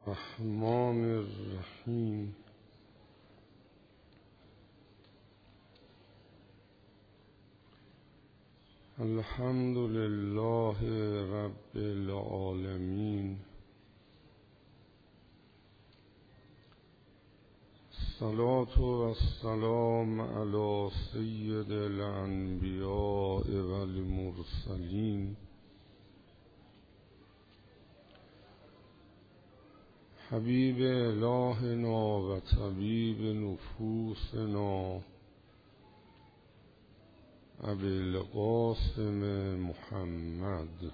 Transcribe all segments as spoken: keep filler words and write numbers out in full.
الرحمن الرحیم. الحمد لله رب العالمین. الصلاة والسلام علی سید الانبیاء والمرسلین حبیب الهنا و طبیب نفوسنا ابی القاسم محمد.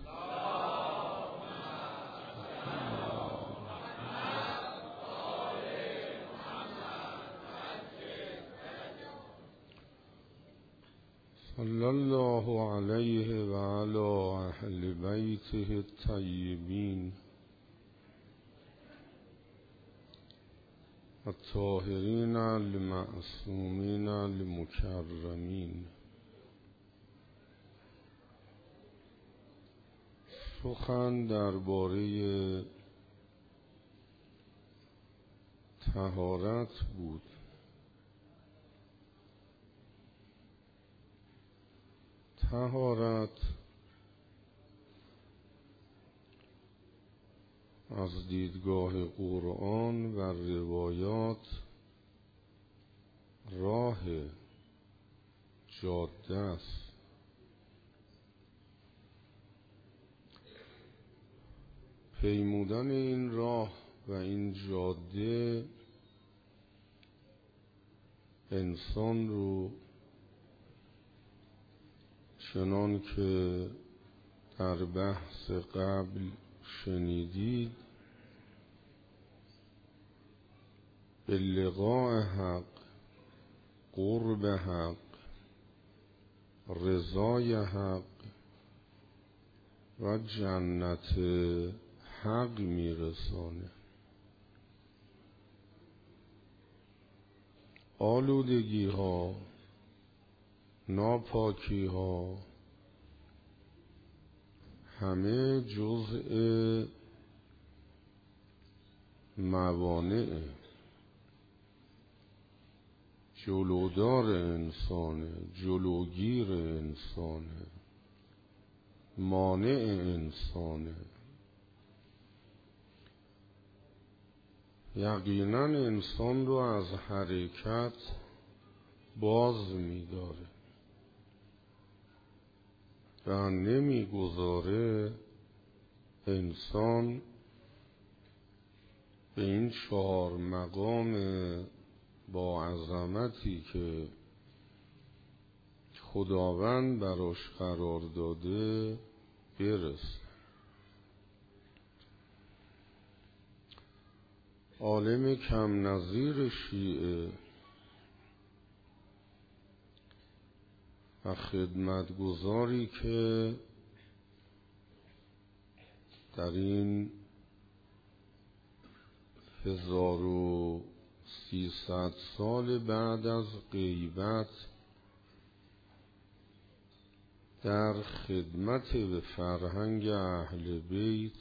صلی الله علیه و علی اهل بیته الطیبین الطاهرین المعصومین المکرمین. سخن درباره طهارت بود. طهارت از دیدگاه قرآن و روایات راه جاده است. پیمودن این راه و این جاده انسان رو چنان که در بحث قبل شنیدید به لقاء حق، قرب حق، رضای حق و جنت حق میرسانه. آلودگی ها، ناپاکی ها همه جزء موانع جلودار انسانه، جلوگیر انسانه، مانع انسانه. یقینا انسان رو از حرکت باز می‌داره و نمیگذاره انسان به این چهار مقام با عظمتی که خداوند براش قرار داده برسه. عالم کم نظیر شیعه و خدمتگزاری که در این هزار و سیصد سال بعد از غیبت در خدمت به فرهنگ اهل بیت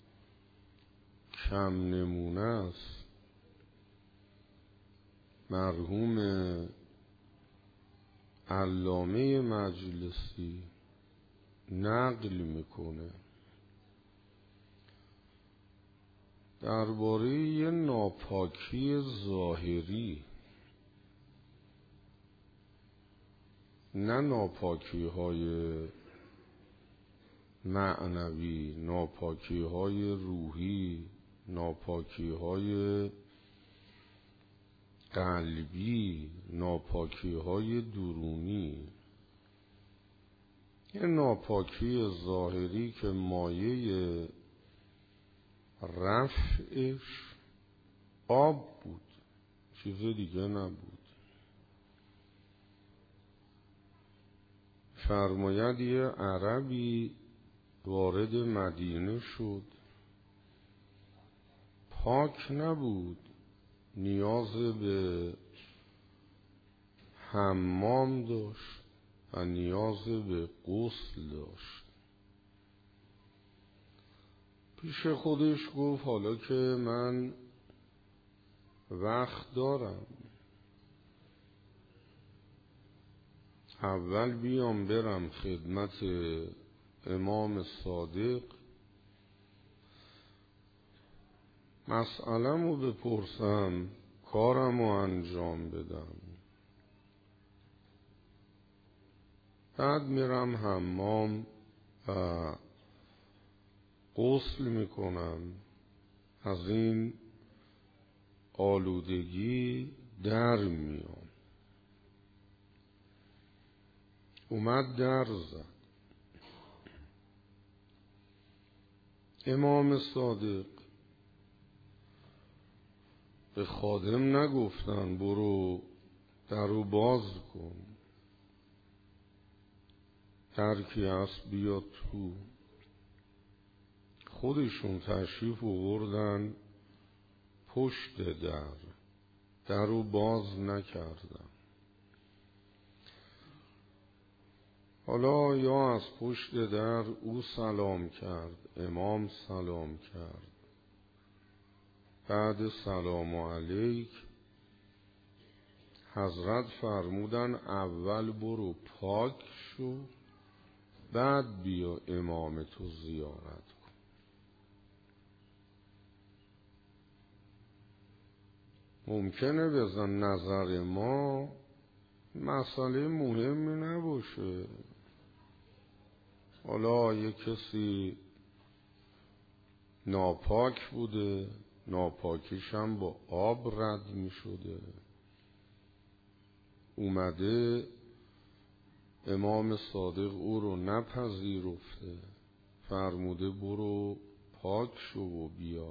کم نمونه است، مرحوم علامه مجلسی نقل میکنه درباره یه ناپاکی ظاهری، نه ناپاکی های معنوی، ناپاکی های روحی، ناپاکی های قلبی، ناپاکی های درونی. یه ناپاکی ظاهری که مایه رفعش آب بود، چیز دیگه نبود. فرماید یه عربی وارد مدینه شد، پاک نبود، نیاز به حمام داشت و نیاز به غسل داشت. پیش خودش گفت حالا که من وقت دارم، اول بیام برم خدمت امام صادق، مسئله‌مو بپرسم، کارمو انجام بدم، بعد میرم حمام و غسل میکنم، از این آلودگی در میام. اومد در زد. امام صادق به خادم نگفتن برو درو باز کن، هر کی هست بیاد تو. خودشون تشریف آوردن پشت در، درو باز نکردن. حالا یا از پشت در او سلام کرد، امام سلام کرد، بعد سلام علیک حضرت فرمودن اول برو پاک شو، بعد بیا امام تو زیارت کن. ممکنه بزن نظر ما مسئله مهمی نباشه، حالا یه کسی ناپاک بوده، ناپاکیش هم با آب رد می شده، اومده امام صادق او رو نپذیرفته، فرموده برو پاک شو و بیا.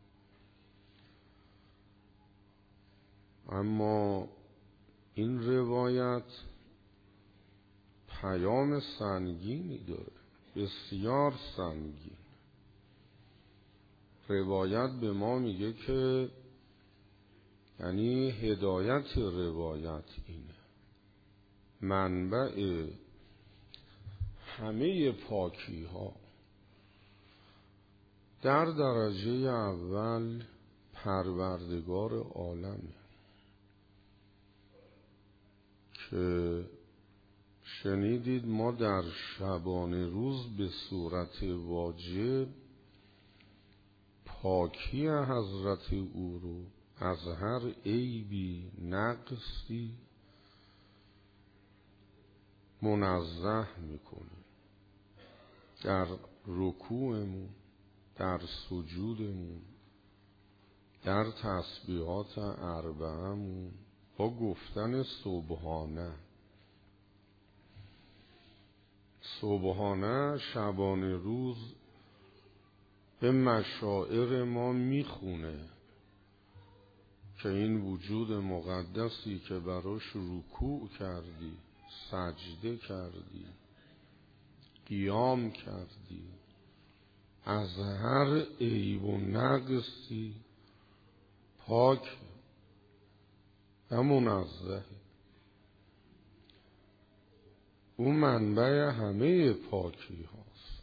اما این روایت پیام سنگینی داره، بسیار سنگین. روایت به ما میگه که یعنی هدایت روایت اینه، منبع همه پاکی ها در درجه اول پروردگار عالمه که شنیدید ما در شبانه روز به صورت واجب پاکی حضرت او رو از هر عیبی نقصی منزه میکنیم. در رکوعمون، در سجودمون، در تسبیحات اربعه‌مون با گفتن سبحانه. سبحانه شبانه روز به مشاعر ما میخونه که این وجود مقدسی که براش رکوع کردی، سجده کردی، قیام کردی، از هر عیب و نقصی پاک و منزه. او منبع همه پاکی هاست،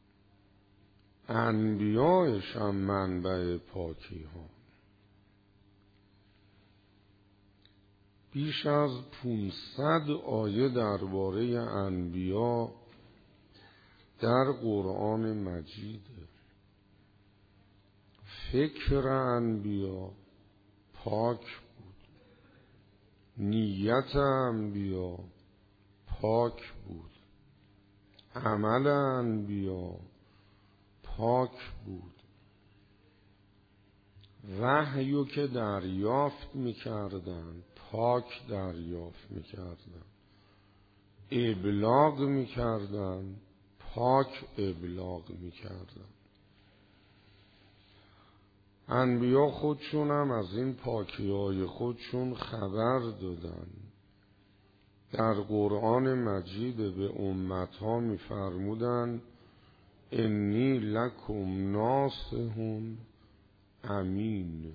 انبیایش هم منبع پاکی ها. بیش از پانصد آیه درباره انبیا در قرآن مجیده. فکر انبیا پاک بود، نیت انبیا پاک بود، عمل انبیا پاک بود، وحیو که دریافت میکردن پاک دریافت میکردن، ابلاغ میکردن پاک ابلاغ میکردن. انبیا خودشون هم از این پاکی‌های خودشون خبر دادن. در قرآن مجید به امتها میفرمودن انی لکم ناصح امین،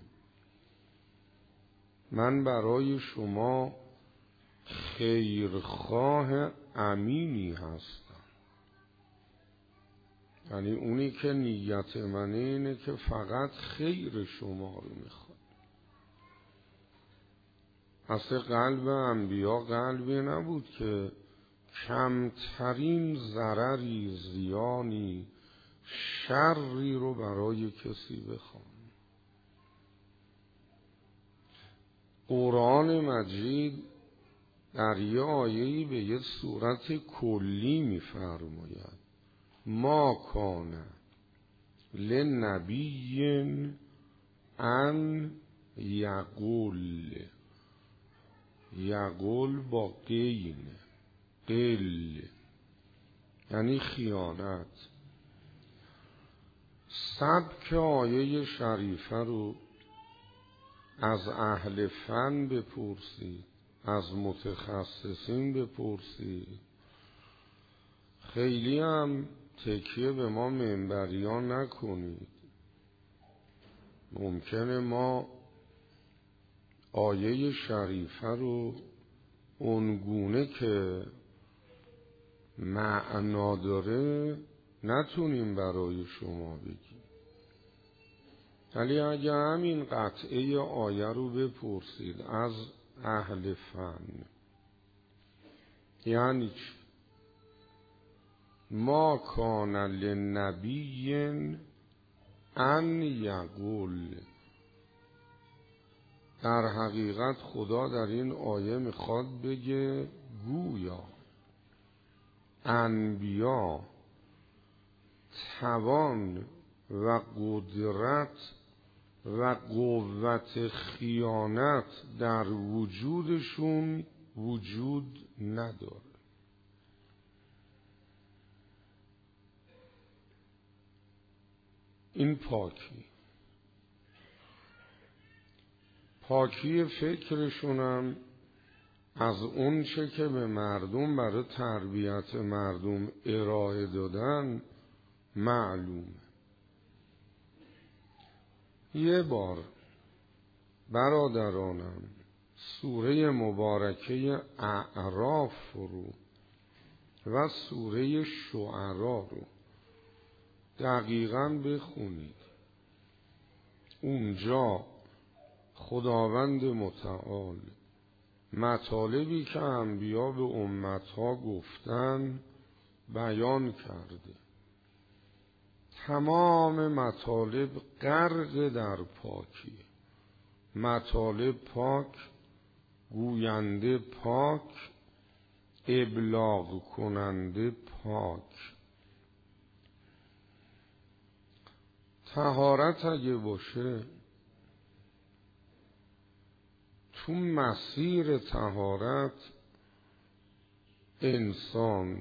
من برای شما خیرخواه امینی هستم. یعنی اونی که نیت منه اینه که فقط خیر شما رو میخواد. اصل قلب انبیا قلبی نبود که کمترین ضرری، زیانی، شری رو برای کسی بخوان. قرآن مجید در یه آیه‌ای به یه صورت کلی می‌فرماید ما کان لنبی ان یقول، یقول با قین، قل یعنی خیانت. سبک آیه شریفه رو از اهل فن بپرسید، از متخصصین بپرسید. خیلی هم تکیه به ما منبریان نکنید. ممکنه ما آیه شریفه رو اونگونه که معنا داره نتونیم برای شما بگیم. ولی اگه همین قطعه آیه رو بپرسید از اهل فن، یعنی چی؟ ما کان لنبی ان یقول، در حقیقت خدا در این آیه میخواد بگه گویا انبیا توان و قدرت و قوت خیانت در وجودشون وجود نداره. این پاکی پاکی فکرشونم از اون چه که به مردم برای تربیت مردم ارائه دادن معلومه. یه بار برادرانم سوره مبارکه اعراف رو و سوره شعرا رو دقیقاً بخونید. اونجا خداوند متعال مطالبی که انبیا به امتها گفتن بیان کرده. تمام مطالب غرق در پاکی، مطالب پاک، گوینده پاک، ابلاغ کننده پاک. طهارت اگه باشه، تو مسیر طهارت انسان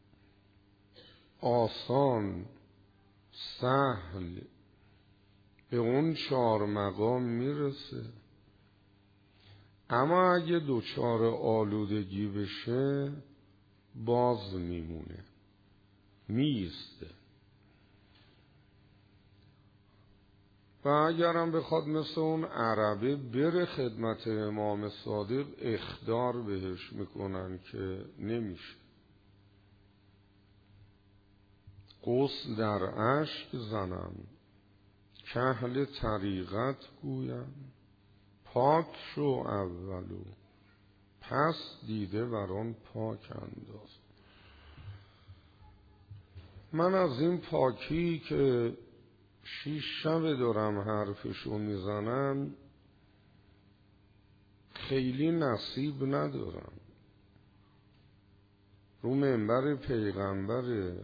آسان سهل به اون چهار مقام میرسه. اما اگه دوچار آلودگی بشه باز میمونه، میسته. و اگرم بخواد مثل اون عربه بره خدمت امام صادق اخطار بهش میکنن که نمیشه. غسل در اشک زنم، کهل طریقت گویم، پاک شو اولو پس دیده بران پاک انداز. من از این پاکی که شیش شب دارم حرفشو میزنم خیلی نصیب ندارم. رو منبر پیغمبر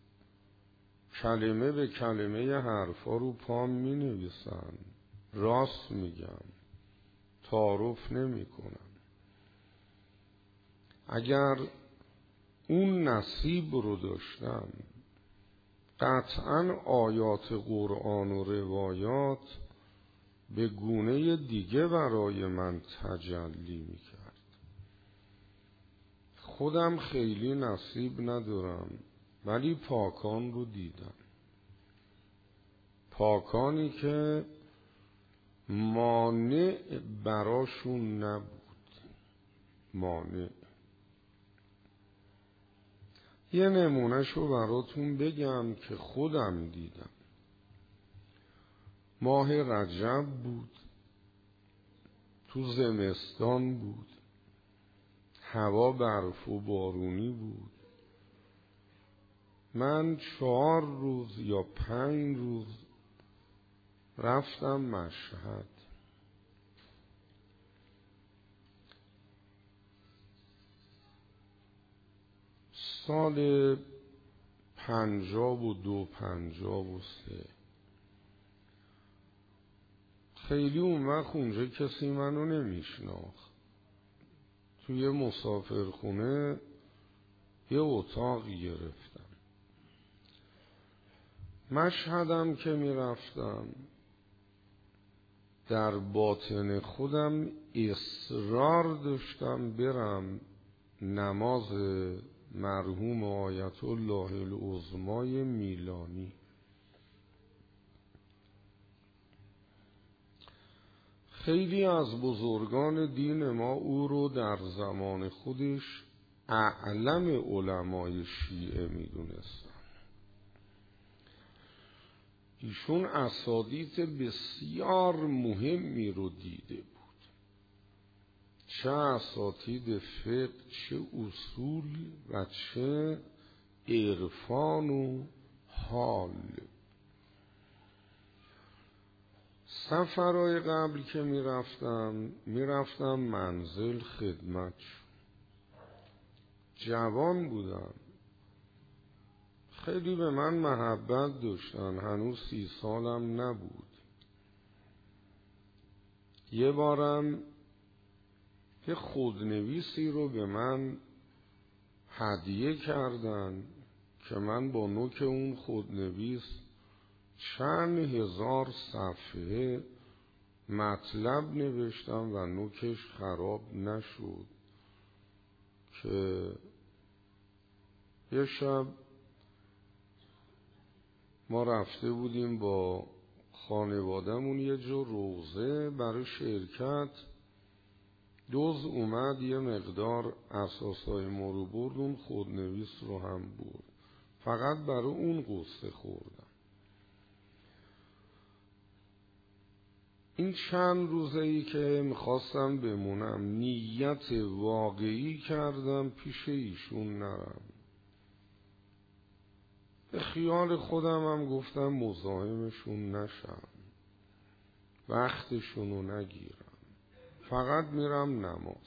کلمه به کلمه حرفا رو پام می نویسن، راست میگم، تعارف نمی کنم. اگر اون نصیب رو داشتم قطعاً آیات قرآن و روایات به گونه دیگه برای من تجلی می کرد. خودم خیلی نصیب ندارم، ولی پاکان رو دیدم. پاکانی که مانع براشون نبود. مانع یه نمونهشو براتون بگم که خودم دیدم. ماه رجب بود، تو زمستان بود، هوا برف و بارونی بود. من چهار روز یا پنج روز رفتم مشهد. سال پنجاب و دو پنجاب و سه. خیلی اون وقت اونجا کسی منو نمیشناخت. توی مسافرخونه یه اتاقی گرفتم. مشهدم که میرفتم در باطن خودم اصرار داشتم برم نماز مرحوم آیت الله العظمای میلانی. خیلی از بزرگان دین ما او رو در زمان خودش اعلم علمای شیعه میدونستن. ایشون اساتید بسیار مهمی رو دیده بود، چه اساتید فقه، چه اصول و چه عرفان و حال. سفرهای قبل که میرفتم میرفتم منزل خدمت. جوان بودم، خیلی به من محبت داشتن، هنوز سی سالم نبود. یه بارم یه خودنویسی رو به من هدیه کردن که من با نوک اون خودنویس چند هزار صفحه مطلب نوشتم و نوکش خراب نشد. که یه شب ما رفته بودیم با خانواده‌مون یه جو روزه برای شرکت. دوز اومد یه مقدار اساسای ما رو برد، اون خودنویس رو هم برد. فقط برای اون قصه خوردم. این چند روزه ای که میخواستم بمونم نیت واقعی کردم پیش ایشون نرم. به خیال خودم هم گفتم مزاحمشون نشم، وقتشونو نگیرم، فقط میرم نماز.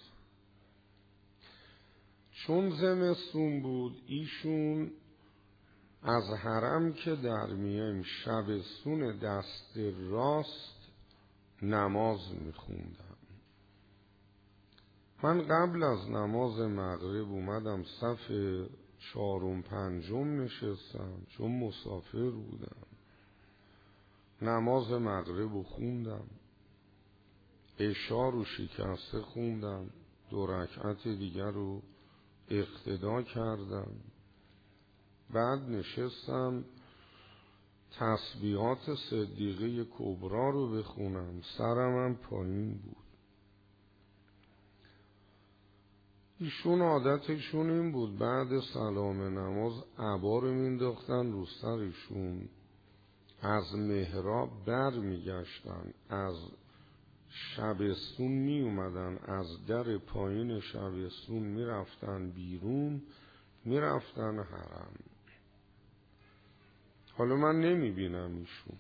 چون زمستون بود ایشون از حرم که در میایم شبستون دست راست نماز میخوندم. من قبل از نماز مغرب اومدم صف چهارم پنجم نشستم، چون مسافر بودم. نماز مغرب رو خوندم، عشا رو شکسته خوندم، دو رکعت دیگر رو اقتدا کردم. بعد نشستم تسبیحات صدیقه کبرا رو بخونم، سرم هم پایین بود. ایشون عادتشون این بود بعد سلام نماز عبا رو مینداختن رو سرشون، از محراب بر میگشتن، از شبستون می اومدن، از در پایین شبستون میرفتن بیرون، میرفتن حرم. حالا من نمیبینم ایشون،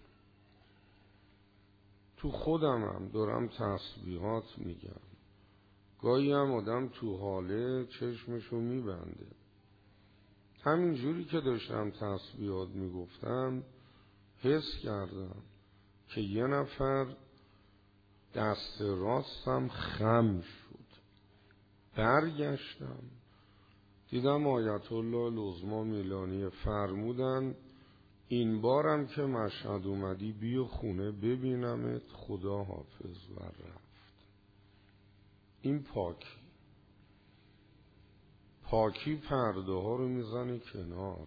تو خودمم دارم تسبیحات میگم. گاهی هم آدم تو حاله چشمشو میبنده. همین جوری که داشتم تسبیحات میگفتم حس کردم که یه نفر دست راستم خم شد. برگشتم دیدم آیت الله العظما میلانی فرمودن این بارم که مشهد اومدی بیا خونه ببینمت، خدا حافظ. و رفت. این پاکی پاکی پرده ها رو میزنه کنار.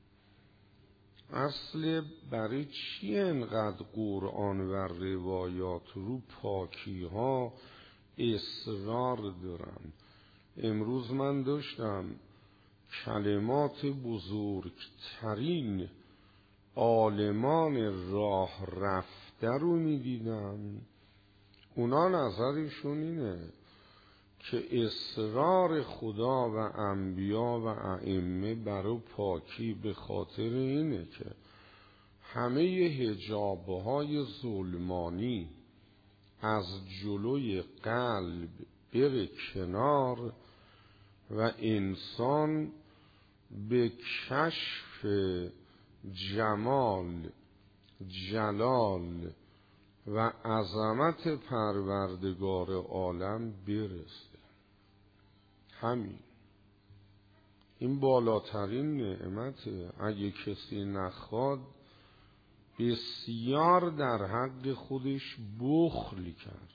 اصل برای چی انقدر قرآن و روایات رو پاکی ها اصرار دارن؟ امروز من داشتم کلمات بزرگترین عالمان راه رفته رو میدیدم، اونا نظرشون اینه که اصرار خدا و انبیا و ائمه برای پاکی به خاطر اینه که همه حجابهای ظلمانی از جلوی قلب بره کنار و انسان به کشف جمال، جلال و عظمت پروردگار عالم برسه. همین این بالاترین نعمته. اگه کسی نخواد بسیار در حق خودش بخل کرد.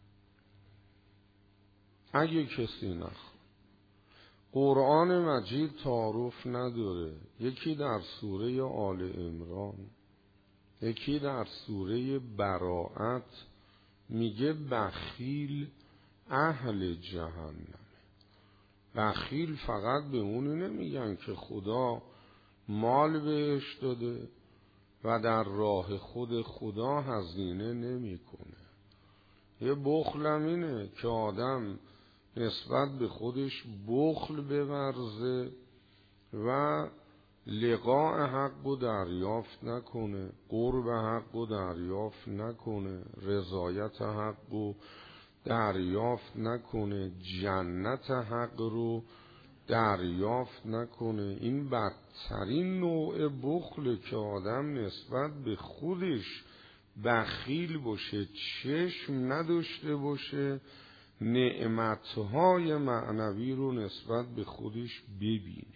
اگه کسی نخواد، قرآن مجید تعارف نداره، یکی در سوره آل عمران، یکی در سوره براءت میگه بخیل اهل جهنم. بخیل فقط به اونی نمیگن که خدا مال بهش داده و در راه خود خدا هزینه نمیکنه. یه بخل هم اینه که آدم نسبت به خودش بخل بورزه و لقاء حق رو دریافت نکنه، قرب حق رو دریافت نکنه، رضایت حق رو دریافت نکنه، جنت حق رو دریافت نکنه. این بدترین نوع بخل که آدم نسبت به خودش بخیل باشه، چشم نداشته باشه نعمتهای معنوی رو نسبت به خودش ببینه.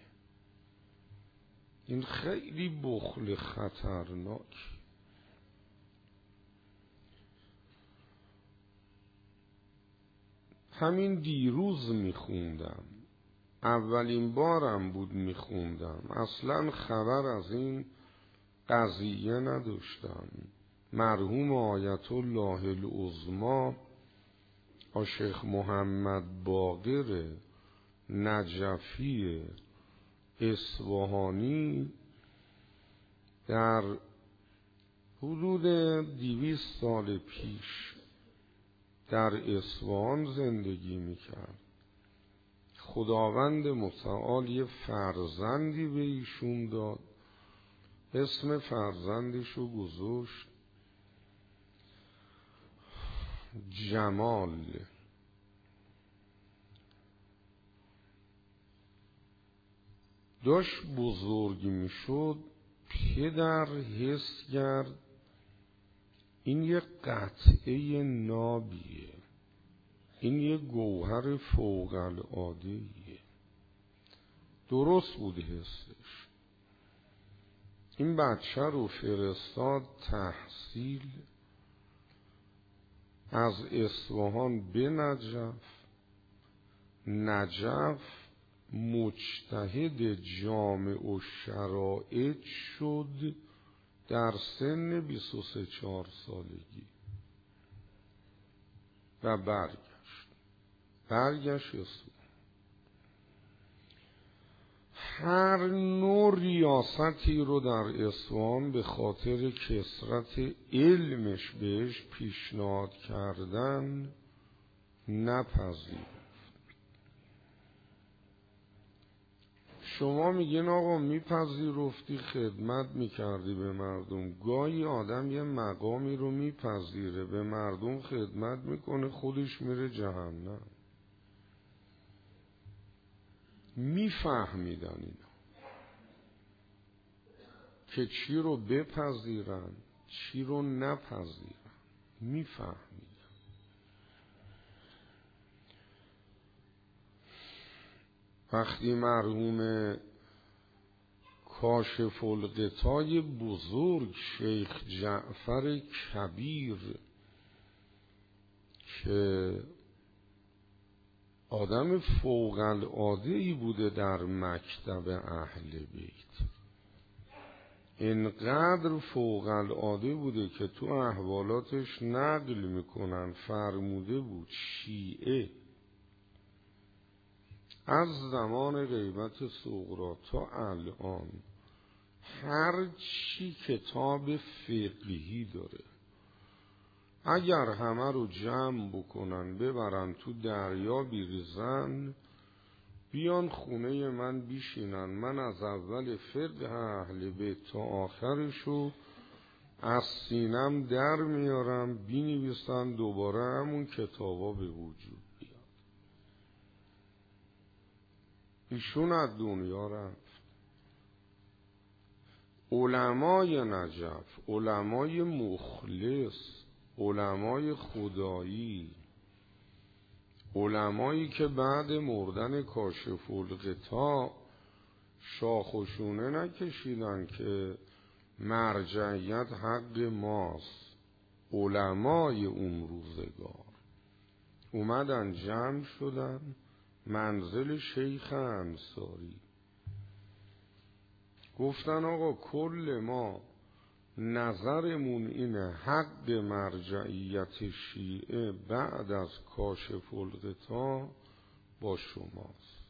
این خیلی بخل خطرناک. همین دیروز میخوندم، اولین بارم بود میخوندم، اصلا خبر از این قضیه نداشتم. مرحوم آیت الله العظما شیخ محمد باقر نجفی اصفهانی در حدود دویست سال پیش در اصفهان زندگی میکرد. خداوند متعال یه فرزندی به ایشون داد، اسم فرزندشو گذاشت جمال. داشت بزرگ میشد، پدر حس کرد این یه قطعه نابیه، این یه گوهر فوق العاده‌ایه. درست بود حسش. این بچه رو فرستاد تحصیل از اصفهان به نجف. نجف مجتهد جامع و شرائط شد در سن بیست و سه چهار سالگی و برگشت برگشت اصفهان. هر نوع ریاستی رو در اصفهان به خاطر کثرت علمش بهش پیشنهاد کردن نپذیرفت. شما میگین آقا میپذیرفتی خدمت میکردی به مردم. گاهی آدم یه مقامی رو میپذیره، به مردم خدمت میکنه، خودش میره جهنم. میفهمیدن اینا که چی رو بپذیرن چی رو نپذیرن، میفهمیدن. وقتی مرحوم کاشف الغطای بزرگ شیخ جعفر کبیر که آدم فوق العاده‌ای بوده در مکتب اهل بیت، اینقدر فوق العاده بوده که تو احوالاتش نقل میکنن فرموده بود شیعه از زمان غیبت صغرا تا الان هر چی کتاب فقهی داره اگر همه رو جمع بکنن ببرن تو دریا بیریزن بیان خونه من بیشینن، من از اول فقه اهل بیت تا آخرشو از سینم در میارم بینویسن، دوباره همون کتابا به وجود بیاد. ایشون از دنیا رفت. علمای نجف، علمای مخلص، علمای خدایی، علمایی که بعد مردن کاشف الغطا شاخشونه نکشیدن که مرجعیت حق ماست، علمای اون روزگار اومدن جمع شدن منزل شیخ انصاری، گفتن آقا کل ما نظرمون اینه حق مرجعیت شیعه بعد از کاشف الغطا با شماست.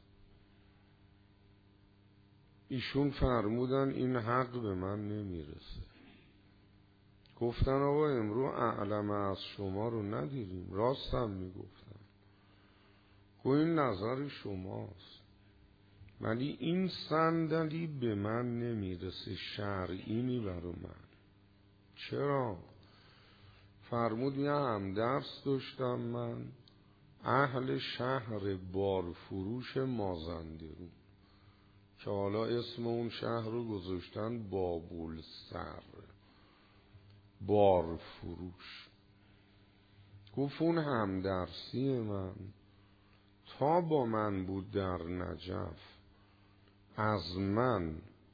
ایشون فرمودن این حق به من نمیرسه. گفتن آقا امرو اعلم از شما رو ندیدیم. راستم میگفتن. گو این نظر شماست ولی این صندلی به من نمیرسه، شرعینی برو من. چرا؟ فرمود یه همدرس داشتم من، اهل شهر بارفروش مازندرون که حالا اسم اون شهر رو گذاشتن بابولسر، بارفروش. گفت اون همدرسی من تا با من بود در نجف از من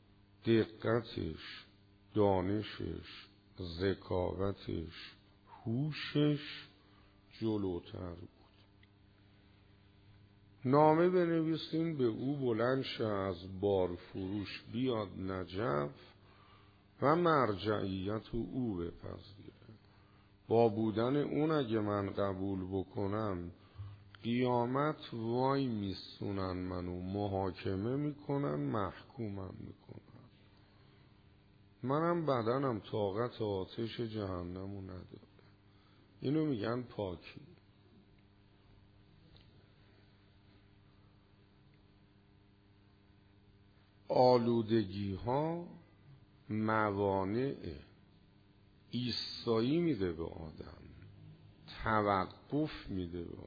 دقتش، دانشش، ذکاوتش، هوشش جلوتر بود. نامه بنویسین به او بلند شه از بارفروش بیاد نجف و مرجعیت او بپذیره. با بودن اون اگه من قبول بکنم قیامت وای میسونن منو، محاکمه میکنن، محکومم میکنن. منم بدنم طاقت آتش جهنمو نداره. اینو میگن پاکی. آلودگی ها موانع ایستایی میده به آدم، توقف میده به آدم.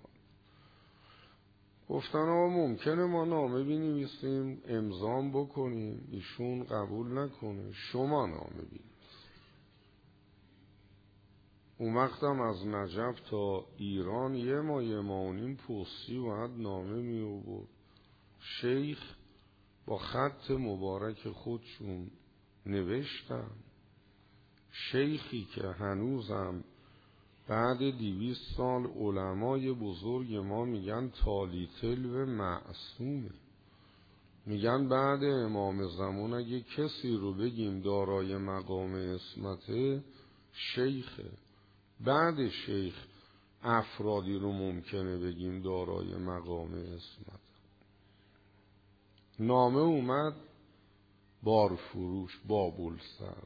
گفتن آقا ممکنه ما نامه بنویسیم امضام بکنیم ایشون قبول نکنه، شما نامه بنویسید. اون وقتم از نجف تا ایران یه ماه یه ماه و نیم پستی باید نامه می آورد. شیخ با خط مبارک خودشون نوشتن. شیخی که هنوزم بعد دویست سال علمای بزرگ ما میگن تالیتل و معصومه، میگن بعد امام زمان اگه کسی رو بگیم دارای مقام عصمته شیخه، بعد شیخ افرادی رو ممکنه بگیم دارای مقام عصمت. نامه اومد بارفروش بابولسر.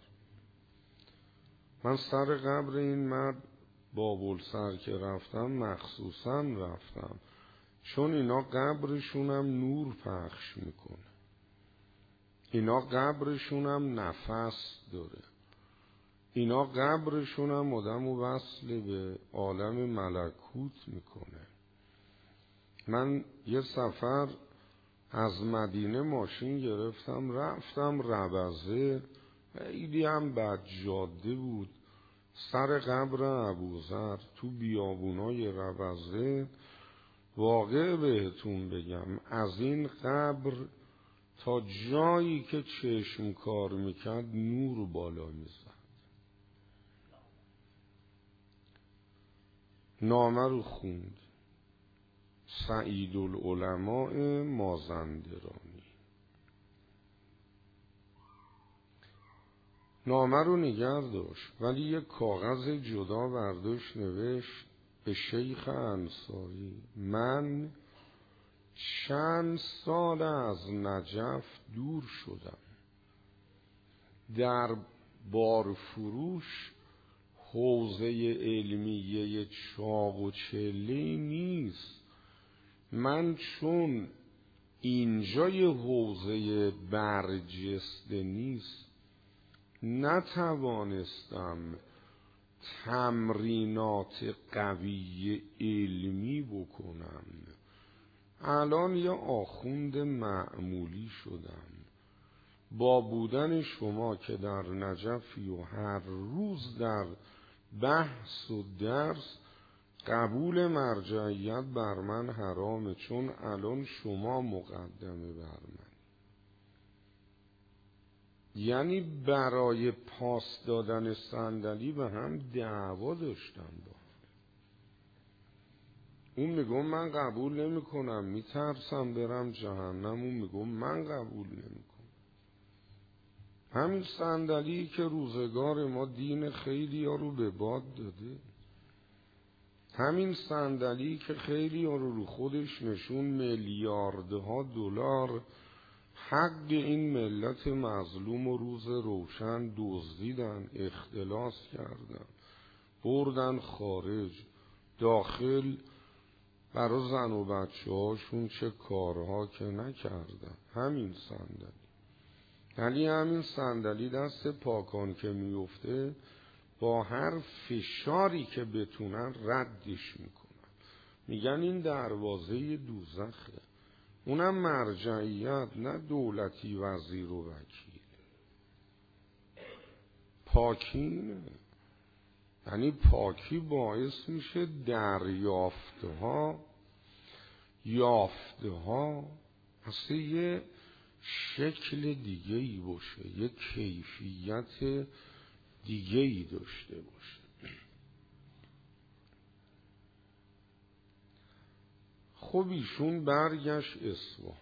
من سر قبر این مرد بابولسر که رفتم مخصوصا رفتم چون اینا قبرشونم نور پخش میکنه، اینا قبرشونم نفس داره، اینا قبرشونم آدمو وصل به عالم ملکوت میکنه. من یه سفر از مدینه ماشین گرفتم رفتم ربضه، خیلی هم بد جاده بود، سر قبر ابوذر تو بیابونای ربضه. واقع بهتون بگم از این قبر تا جایی که چشم کار میکرد نور بالا میزد. نامه رو خوند سعید العلماء مازندرانی. نامه رو نگه داشت ولی یک کاغذ جدا برداشت نوشت به شیخ انصاری من چند سال از نجف دور شدم، در بارفروش حوزه علمیه چاق و چله نیست. من چون اینجای حوزه برجسته نیست نتوانستم تمرینات قوی علمی بکنم. الان یه آخوند معمولی شدم. با بودن شما که در نجفی و هر روز در بحث و درس، قبول مرجعیت بر من حرامه، چون الان شما مقدمه بر من. یعنی برای پاس دادن صندلی به هم دعوا داشتم با اون. میگم من قبول نمی کنم، میترسم برم جهنم. اون میگم من قبول نمی کنم. همین صندلی که روزگار ما دین خیلی ها رو به باد داده، همین صندلی که خیلی ها رو رو خودش نشون میلیاردها دلار حق این ملت مظلوم و روز روشن دزدیدن، اختلاس کردن، بردن خارج، داخل برای زن و بچه هاشون چه کارها که نکردن. همین صندلی، یعنی همین صندلی دست پاکان که میفته با هر فشاری که بتونن ردش میکنن، میگن این دروازه دوزخه. اونم مرجعیت، نه دولتی وزیر و وکیل. پاکینه، یعنی پاکی باعث میشه دریافتها یافتها اصلا یه شکل دیگه ای باشه، یه کیفیت دیگه ای داشته باشه. خب ایشون برگشت اصفهان،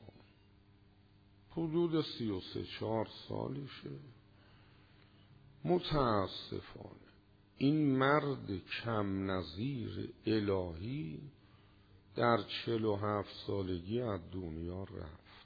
حدود سی و سه چهار سالشه. متاسفانه این مرد کم نظیر الهی در چل و هفت سالگی از دنیا رفت.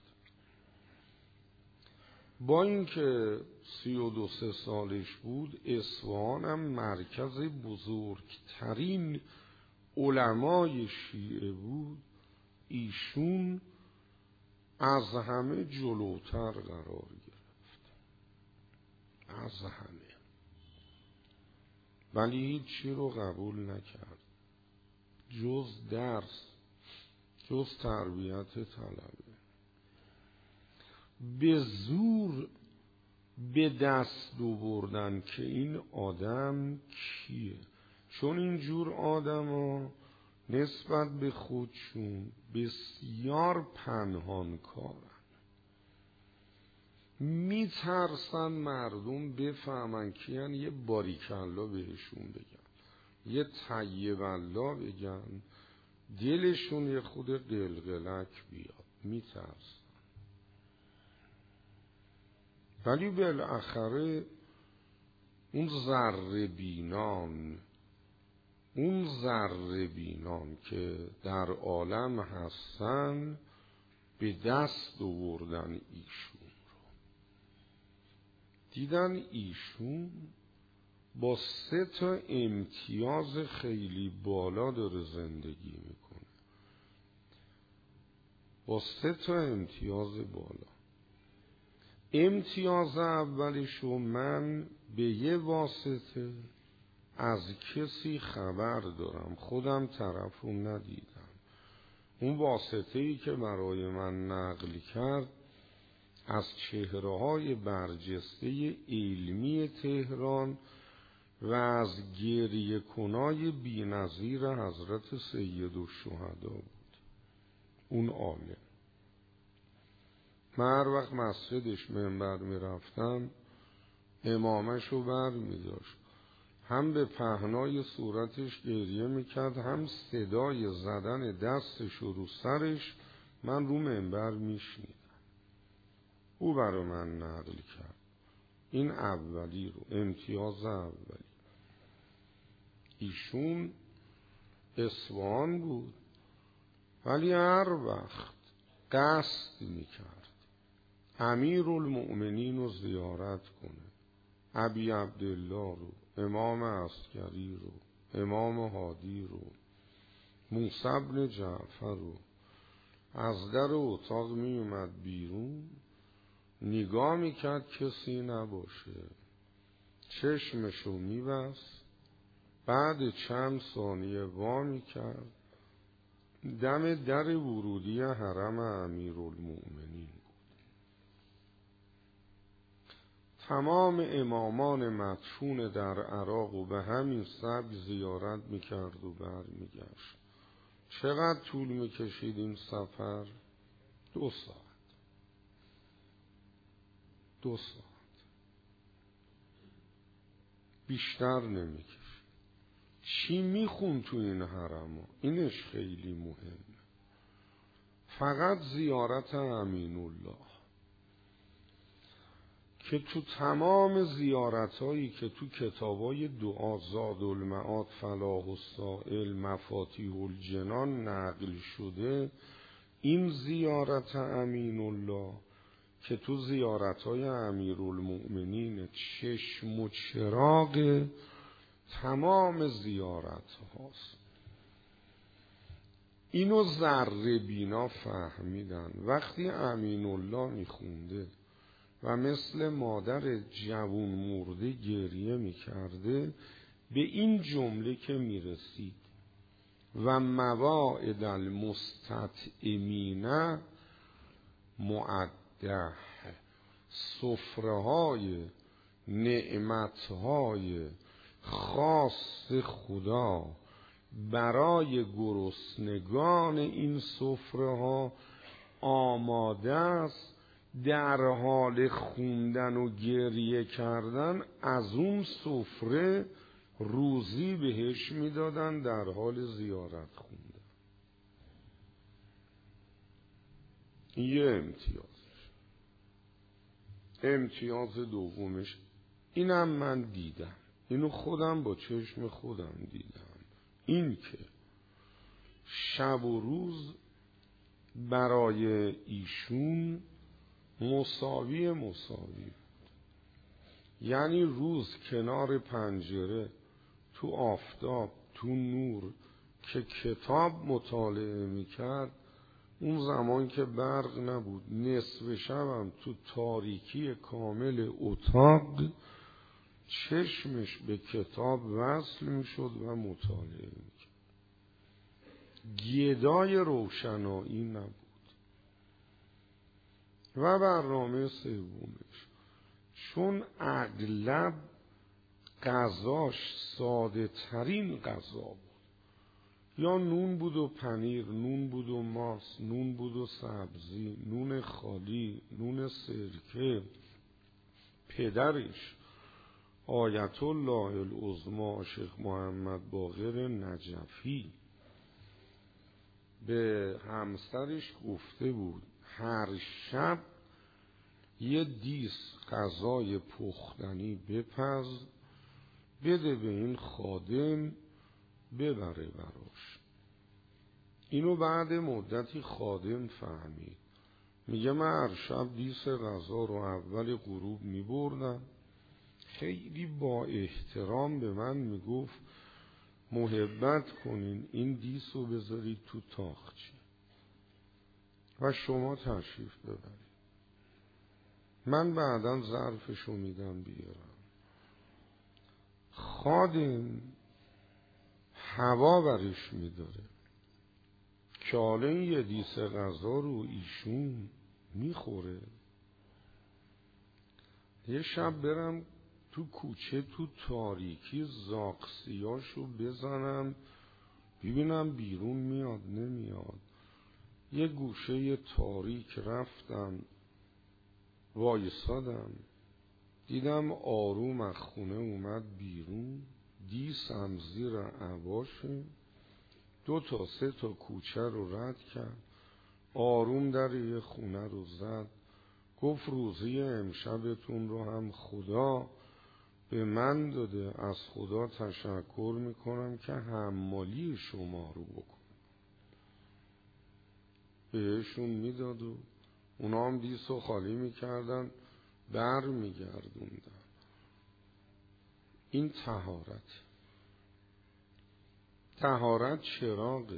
با اینکه سی و دو سه سالش بود، اصفهان هم مرکز بزرگترین علمای شیعه بود، ایشون از همه جلوتر قرار گرفت، از همه. ولی هیچی رو قبول نکرد جز درس، جز تربیت طلبه. به زور به دست آوردن که این آدم کیه، چون اینجور آدم ها نسبت به خودشون بسیار پنهان کارن، میترسن مردم بفهمن کیان، یه باریکلا بهشون بگن، یه طیب الله بگن، دلشون یه خود قلقلک بیاد، میترسن. ولی بالاخره اون ذره بینان اون ذره بینان که در عالم هستن به دست آوردن ایشون رو. دیدن ایشون با سه تا امتیاز خیلی بالا داره زندگی میکنه، با سه تا امتیاز بالا. امتیاز اولشو من به یه واسطه از کسی خبر دارم، خودم طرفو ندیدم. اون واسطه‌ای که برای من نقل کرد از چهره‌های برجسته علمی تهران و از گریه کنای بی‌نظیر حضرت سیدالشهدا بود. اون عالم. من هر وقت مسجدش منبر می رفتم امامشو بر می داشت، هم به پهنای صورتش گریه می کرد، هم صدای زدن دستش رو سرش من رو منبر می شنیدم. او برای من نقل کرد این اولی رو، امتیاز اولی. ایشون اصفهان بود، ولی هر وقت قصد میکرد امیر المؤمنین رو زیارت کنه، ابی عبدالله رو، امام عسکری رو، امام هادی رو، موسی بن جعفر رو. از در اتاق می اومد بیرون، نگاه میکرد کسی نباشه، چشمشو میبست، بعد چند ثانیه وا میکرد، دم در ورودی حرم امیرالمؤمنین بود. تمام امامان مدفون در عراق و به همین سبک زیارت میکرد و برمیگشت. چقدر طول میکشید این سفر؟ دو ساعت دو ساعت بیشتر نمیکشید. چی میخون تو این حرم ها؟ اینش خیلی مهمه. فقط زیارت امین الله که تو تمام زیارت هایی که تو کتابای دعا، زادالمعاد، فلاح السائل، مفاتیح الجنان نقل شده، این زیارت امین الله که تو زیارت های امیرالمؤمنین چشم و چراغ تمام زیارت هاست. اینو ذره بینا فهمیدن. وقتی امین الله میخونده و مثل مادر جوون مرده گریه میکرده، به این جمله که میرسید و مواعد المستطعمین معده، سفره های نعمت های خاص خدا برای گرسنگان این سفره ها آماده است، در حال خوندن و گریه کردن از اون سفره روزی بهش میدادن در حال زیارت خوندن. یه امتیازش. امتیاز دومش اینم من دیدم، اینو خودم با چشم خودم دیدم، این که شب و روز برای ایشون مساوی مساوی. یعنی روز کنار پنجره تو آفتاب تو نور که کتاب مطالعه میکرد، اون زمان که برق نبود، نصف شبم تو تاریکی کامل اتاق چشمش به کتاب وصل میشد و مطالعه میکرد. گدای روشنایی نبود. و برنامه سومش، چون اغلب غذاش ساده ترین غذا بود، یا نون بود و پنیر، نون بود و ماست، نون بود و سبزی، نون خالی، نون سرکه. پدرش آیت الله العظمی شیخ محمد باقر نجفی به همسرش گفته بود هر شب یه دیس غذای پختنی بپز بده به این خادم ببره براش. اینو بعد مدتی خادم فهمید، میگه من هر شب دیس غذا رو اول غروب میبردم، خیلی با احترام به من میگفت محبت کنین این دیس رو بذارید تو تاخچه و شما تشریف ببرید، من بعداً ظرفشو میدم بیارم. خادم هوا برش میداره که حالا این یه دیس غذا رو ایشون میخوره. یه شب برم تو کوچه تو تاریکی زاقسیاشو بزنم ببینم بیرون میاد نمیاد. یه گوشه تاریک رفتم وایسادم، دیدم آروم از خونه اومد بیرون، دیسم زیر عباشه، دو تا سه تا کوچه رو رد کرد، آروم در یه خونه رو زد، گفت روزی امشبتون رو هم خدا به من داده، از خدا تشکر میکنم که حمالی شما رو بکن. بهشون میداد و اونا هم دیس و خالی میکردن، بر میگردوندن. این طهارت. طهارت چراغه،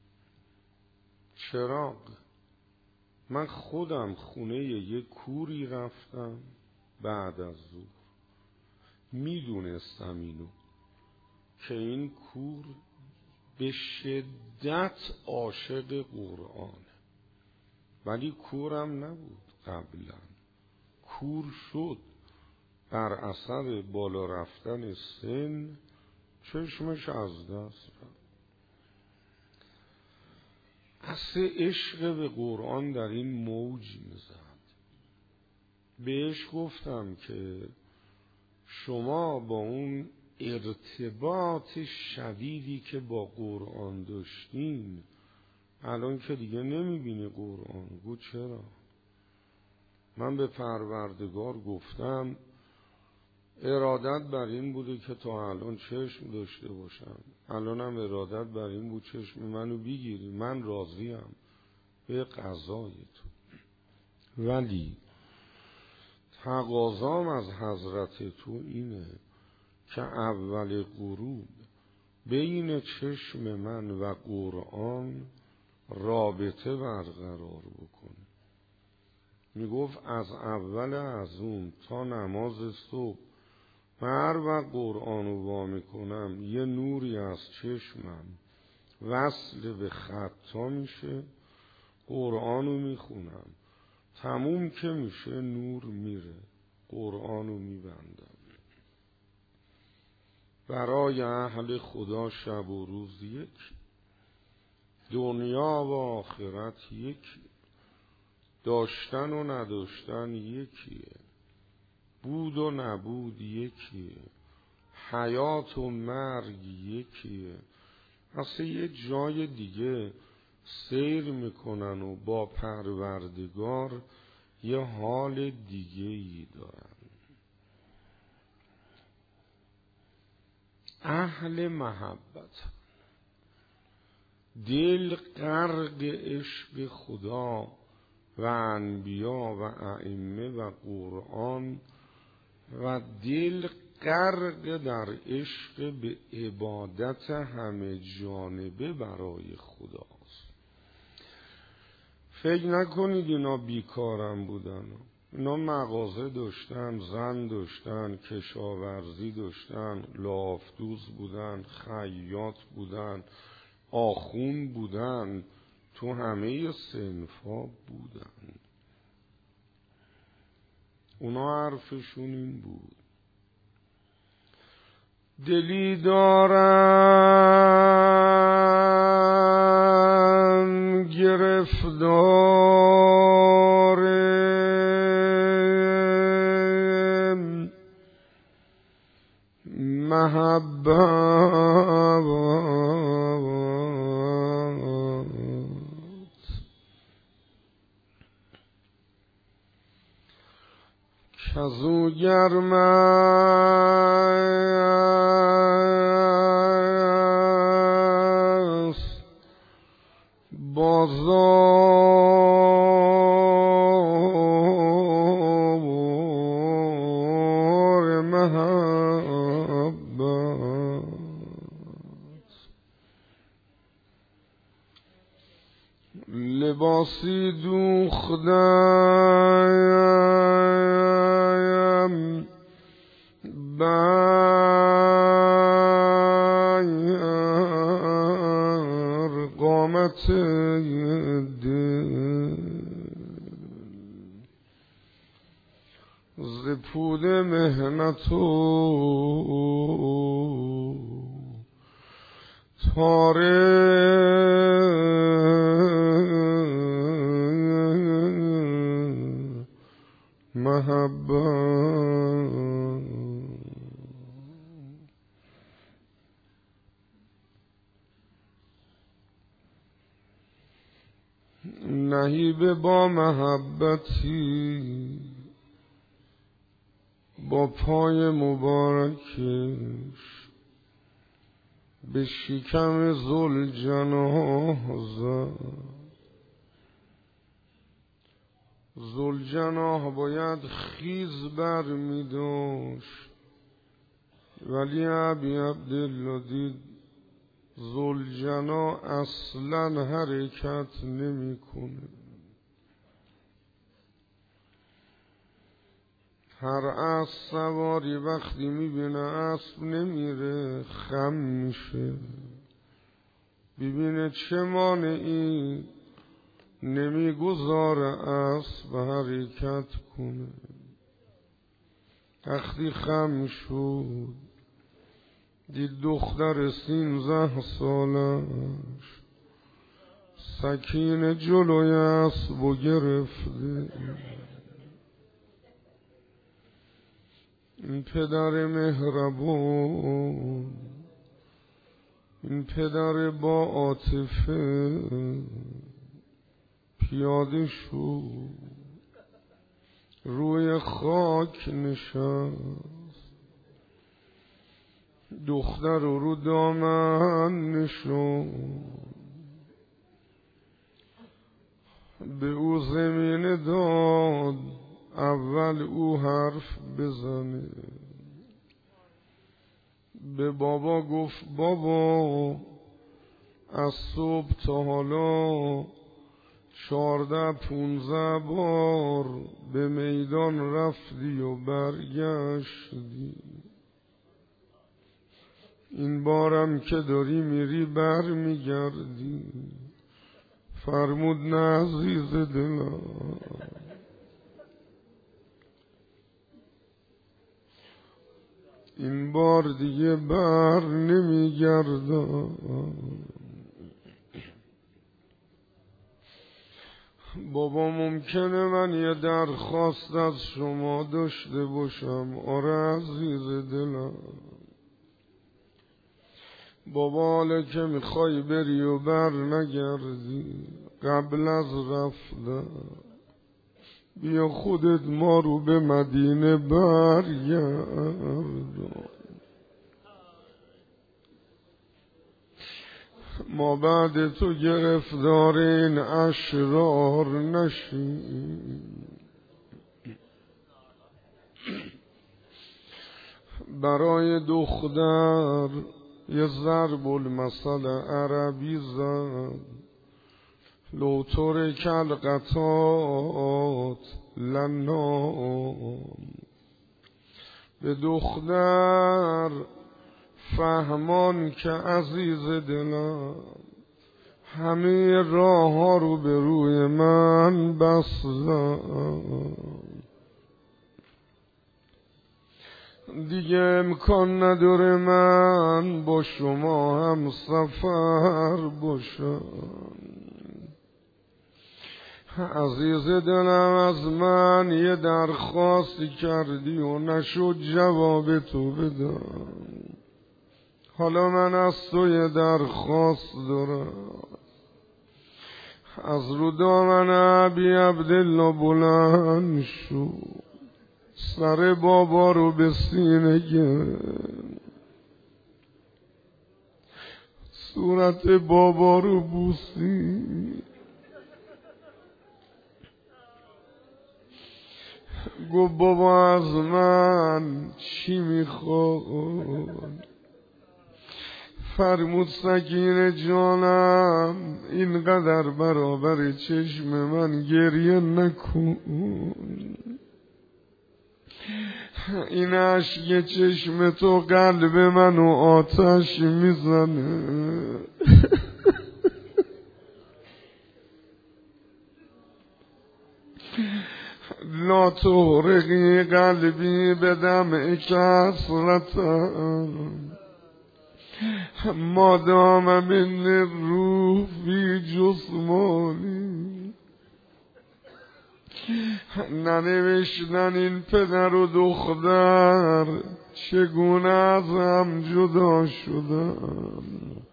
چراغ. من خودم خونه یک کوری رفتم بعد از ظهر، میدونستم اینو که این کور به شدت عاشق قرآنه، ولی کورم نبود قبلا، کور شد بر اثر بالا رفتن سن، چشمش از دست رفت. اصل عشق به قرآن در این موج میزد. بهش گفتم که شما با اون ارتباط شدیدی که با قرآن داشتین الان که دیگه نمیبینی قرآن. گفت چرا؟ من به پروردگار گفتم ارادت بر این بوده که تا الان چشم داشته باشم، الانم ارادت بر این بود چشم منو بگیری، من راضیم به قضای تو. ولی تقاضام از حضرت تو اینه که اول غروب بین چشم من و قرآن رابطه برقرار بکن. میگفت از اول از اون تا نماز صبح هر وقت قرآن رو وا میکنم یه نوری از چشمم وصل به خطا میشه، قرآن رو میخونم، تموم که میشه نور میره، قرآن رو میبندم. برای اهل خدا شب و روز یک، دنیا و آخرت یک، داشتن و نداشتن یکیه، بود و نبود یکیه، حیات و مرگ یکیه. اصلا یه جای دیگه سیر میکنن و با پروردگار یه حال دیگه ای دارن. اهل محبت، دل غرق عشق خدا و انبیا و ائمه و قرآن و دل غرق در عشق به عبادت همه جانبه برای خداست. فکر نکنید اینا بیکارم بودن، اینا مغازه داشتن، زن داشتن، کشاورزی داشتن، لافدوز بودن، خیاط بودن، آخون بودن، تو همه صنفا بودن. اونا حرفشون این بود دلی دارم گرفتار محبت، کزو گرم است بازار محبت، لباسی دوختم بر قامت دل، ز پود مهنت و تاره محبت، نهیب با محبتی با پای مبارکش به شکم ذوالجناح زد، ذوالجناح باید خیز بر می داشت، ولی ابی عبدالله دید ذوالجناح اصلا حرکت نمی کنه. هر اسب سواری وقتی میبینه اسب نمیره خم میشه، ببینه چه مانعی نمیگذاره اسب حرکت کنه. وقتی خم شد دید دختر سینزده سالش سکینه جلوی اسب و گرفته. این پدر مهربون، این پدر با عاطفه پیاده شد، روی خاک نشست، دختر رو رو دامن نشوند، به او زمین داد اول او حرف بزنه. به بابا گفت بابا از صبح تا حالا چارده پونزه بار به میدان رفتی و برگشتی، این بارم که داری میری بر میگردی. فرمود نه عزیز دلم، این بار دیگه بر نمیگردم. بابا ممکنه من یه درخواست از شما داشته باشم؟ آره عزیز دلم. بابا حالا که میخوای بری و بر نگردی، قبل از رفتن بیا خودت ما رو به مدینه برگردان. ما بعد تو گرفتار این اشرار نشیم. برای دختر یه ضرب المثل عربی زد، لو ترک القطات لنام. به دختر فهمان که عزیز دلم همه راه ها رو به روی من بستم، دیگه امکان نداره من با شما هم سفر باشم. عزیز دلم از من یه درخواستی کردی و نشد جواب تو بدم، حالا من از تو یه درخواست دارم. از رو دامن ابی عبدالله بلند شو، سر بابا رو به سینه گرفت، صورت بابا رو بوسی، گفت بابا از من چی میخواد؟ فرمود سکینه جانم اینقدر برابر چشم من گریه نکن، این اشک چشم تو قلب منو آتش میزنه. لا تحرقی قلبی بدمع کسرتا مادام من روح فی جسمانی. ننوشتن این پدر و دختر چگونه از هم جدا شدن،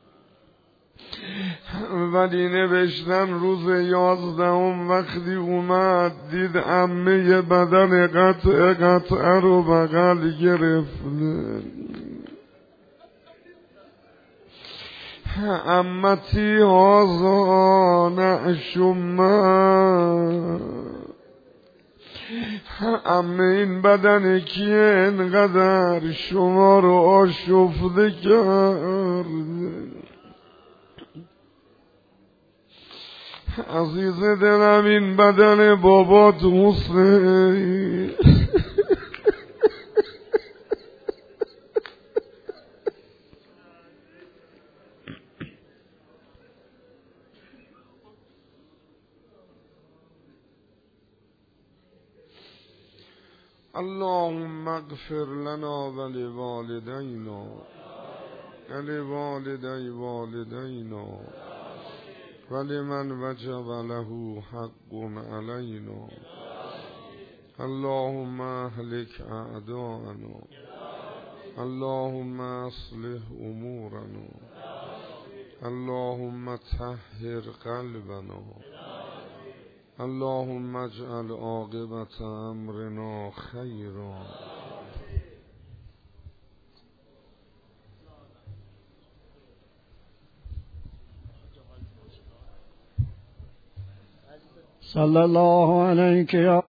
ولی نوشتن روز یازدهم وقتی اومد دید عمه بدن قطع قطع رو بغل گرفته. عمتی هازا نعش من، اما این بدن کیه انقدر شما رو آشفته کرده؟ عزیز دلم این بدن بابات حسین اللهم اغفر لنا ولوالدينا ولوالدي والدينا ولمن وجب له حق علينا اللهم اهلك اعداءنا اللهم اصلح امورنا اللهم طهر قلبنا اللهم اجعل عاقبة امرنا خيرا. صلى الله عليك يا